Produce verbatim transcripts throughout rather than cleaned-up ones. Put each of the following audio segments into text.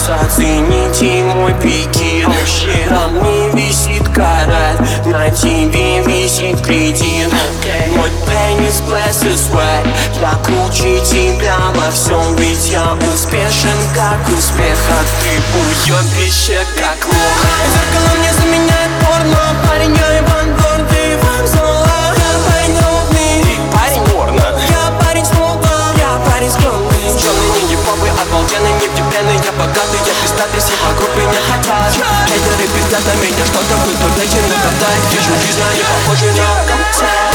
Зацените мой пикет. Там не висит карат, на тебе висит кредит. Мой пенис bless is wet. Я круче тебя во всем, ведь я успешен как успех, а ты уебище как лох. Зеркало мне заменяет порно. Парень, я Иван Дорн, ты Иван Соло. Я парень ровный, ты парень порно. Я парень снова, я парень скромный. Черный не гип-хопы, обалденный, нефтепенный. Я богатый, я пиздатый, все вокруг меня хотят. Хейтеры пиздят на меня, что-то культурнее, но когда я вижу жизнь, они похожи на концерт.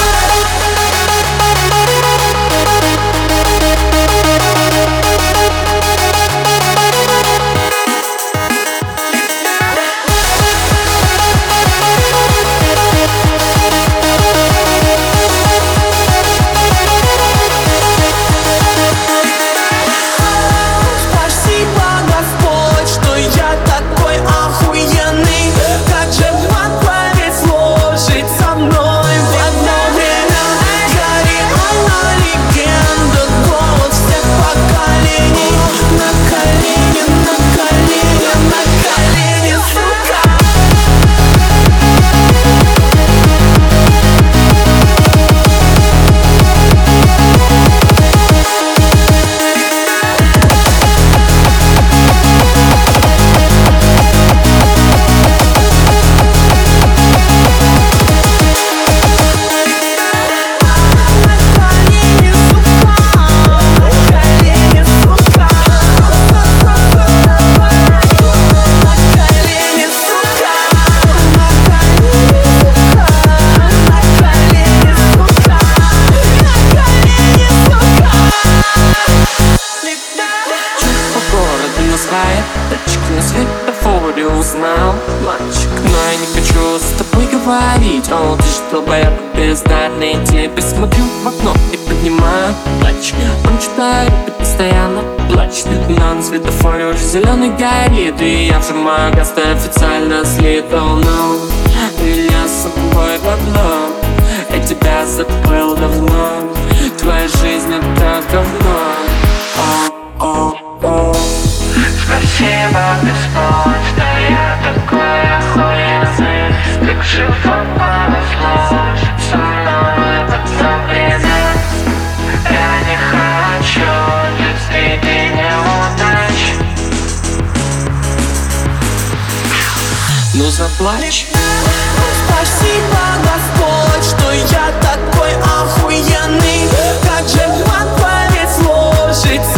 Тачек на светофоре узнал, мальчик, но я не хочу с тобой говорить. О, ты что, бояк бездарный, тебе смотрю в окно и поднимаю плачь. Он читает и постоянно плачет, но на светофоре уже зеленый горит, и я вжимаю газ, ты официально слит. Oh no, меня с собой в одно, я тебя забыл давно, твоя жизнь это говно. О, о, о. Спасибо, Господь, да я такой охуенный. Как живот повезло со мной в это время. Я не хочу жить среди неудач. Ну заплачь. Спасибо, Господь, что я такой охуенный. Как же вам повезло жить